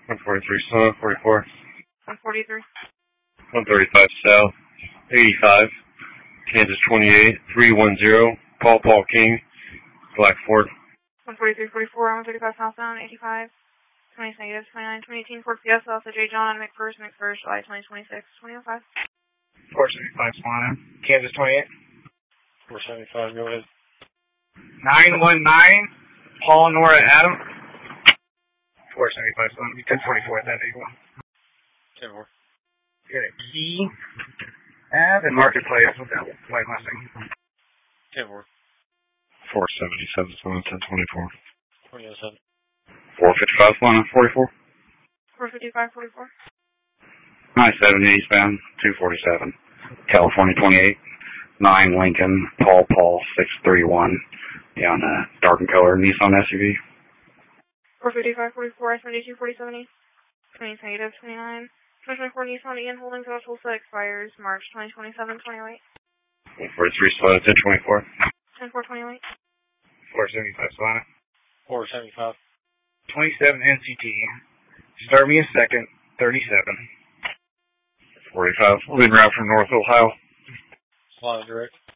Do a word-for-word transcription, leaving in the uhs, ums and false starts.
one forty-three Sloan, forty-four. one forty-three. one thirty-five South, eighty-five. Kansas twenty-eight, three one zero. Paul Paul King, Black Ford. one forty-three forty-four, one thirty-five southbound, eighty-five. twenty negative, twenty-nine, twenty eighteen, Ford Fiesta, Alpha J John, McPherson, McPherson, July twenty twenty-six, twenty oh five. four seventy-five Swan, Kansas twenty-eight. four seventy-five, go ahead. nine one nine, Paul Nora Adam. four seventy-five Swan, you ten forty-four at that eighty-one. ten four. Get a key. Ave and Marketplace with that white Mustang. ten four. four seventy-seven Swan, ten twenty-four. twenty oh seven. four fifty-five Swan, forty-four. four fifty-five forty-four. nine seventy eastbound, two forty-seven. California twenty-eight. nine Lincoln, Paul Paul, six thirty-one. Yeah, on a dark and color Nissan S U V. four fifty-five forty-four, I seventy-two forty-seven east. twenty negative, twenty-nine. twenty twenty-four Nissan Ian Holdings House Tulsa expires March twenty twenty-seven, twenty oh eight. one forty-three Sloan, ten twenty-four. ten four twenty oh eight. four seventy-five Swan. four seventy-five. twenty-seven N C T. Start me a second, thirty-seven. forty-five. Leaving route from North Ohio. Flying direct.